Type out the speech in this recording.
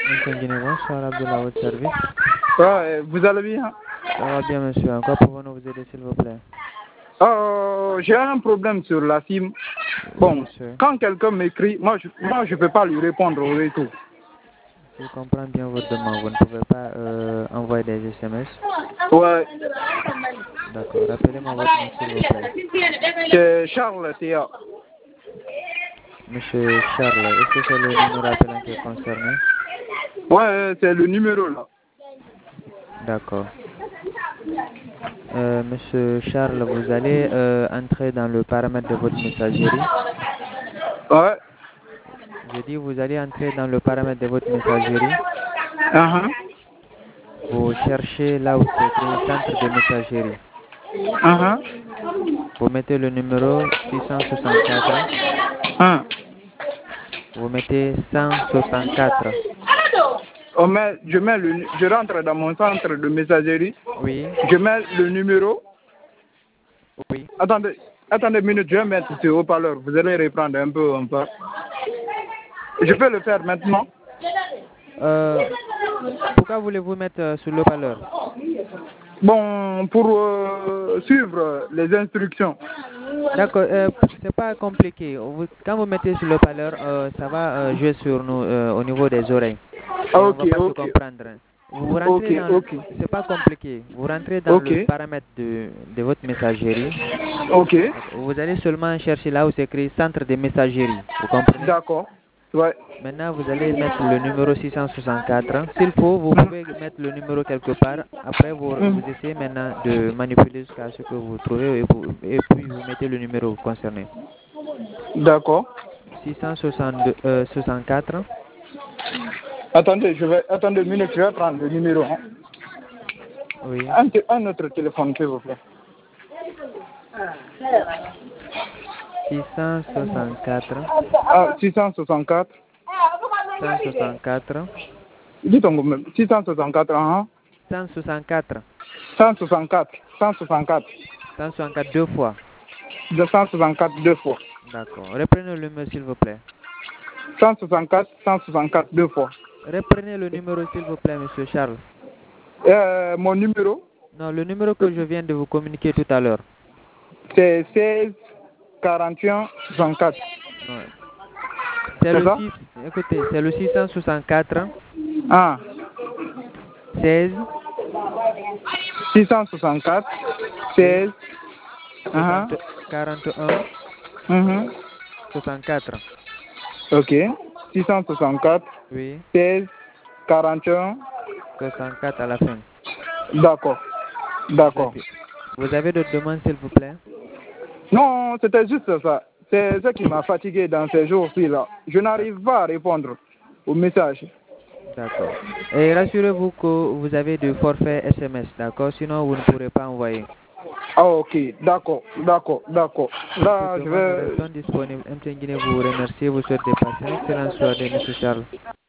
Monsieur Nguyen, bonsoir, Abdullah, votre service. Ouais, vous allez bien? Ça va bien, monsieur. En quoi pouvons-nous vous aider, s'il vous plaît? J'ai un problème sur la SIM. Oui, Bon, monsieur. quand quelqu'un m'écrit, moi je peux pas lui répondre au retour. Si je comprends bien votre demande, vous ne pouvez pas envoyer des SMS. Ouais, D'accord. Rappelez-moi votre nom, s'il vous plaît. c'est Charles Théa. Monsieur Charles, est-ce que c'est le numéro appelant qui est concerné? Ouais, c'est le numéro là. D'accord. Monsieur Charles, vous allez entrer dans le paramètre de votre messagerie. Ouais. J'ai dit, vous allez entrer dans le paramètre de votre messagerie. Uh-huh. Vous cherchez là où c'est écrit centre de messagerie. Uh-huh. Vous mettez le numéro 664. Vous mettez 164. Je rentre dans mon centre de messagerie. Oui. Je mets le numéro. Oui. Attendez une minute, je vais mettre sur haut-parleur. Vous allez reprendre un peu. Je peux le faire maintenant. Pourquoi voulez-vous mettre sur le haut-parleur? Bon, pour suivre les instructions. D'accord, c'est pas compliqué. Quand vous mettez sur le haut-parleur, ça va jouer sur nous au niveau des oreilles. Et on Ok, va pas se ok. comprendre. Vous rentrez dans, Ok. c'est pas compliqué. Vous rentrez dans Ok. le paramètre de votre messagerie. Ok. Vous allez seulement chercher là où c'est écrit centre de messagerie. Vous comprenez? D'accord. Ouais. Maintenant, vous allez mettre le numéro 664. S'il faut, vous pouvez mettre le numéro quelque part. Après, vous essayez maintenant de manipuler jusqu'à ce que vous trouvez et puis vous mettez le numéro concerné. D'accord. 664. Attendez une minute, je vais prendre le numéro. Oui. Un autre téléphone, s'il vous plaît. 664. 664. 164. Dites même. 664, 164. 164. 164. 164 deux fois. 264 deux fois. D'accord. Reprenez le numéro, s'il vous plaît. 164 deux fois. Reprenez le numéro, s'il vous plaît, monsieur Charles. Mon numéro? Non, le numéro que je viens de vous communiquer tout à l'heure. C'est 16 41 64. Non. C'est le 6. Écoutez, c'est le 664. 16. 664. 16. 41. 64. Ok. 664. Oui. 16. 41. 64 à la fin. D'accord. Vous avez d'autres demandes, s'il vous plaît? Non, c'était juste ça. C'est ça qui m'a fatigué dans ces jours-ci là. Je n'arrive pas à répondre aux messages. D'accord. Et rassurez-vous que vous avez de forfait SMS, d'accord? Sinon, vous ne pourrez pas envoyer. Ah, ok, d'accord. Là, je Nous vais... restons disponibles. M. Nguyen vous remercie, vous souhaite de passer une excellente soirée, M. Charles.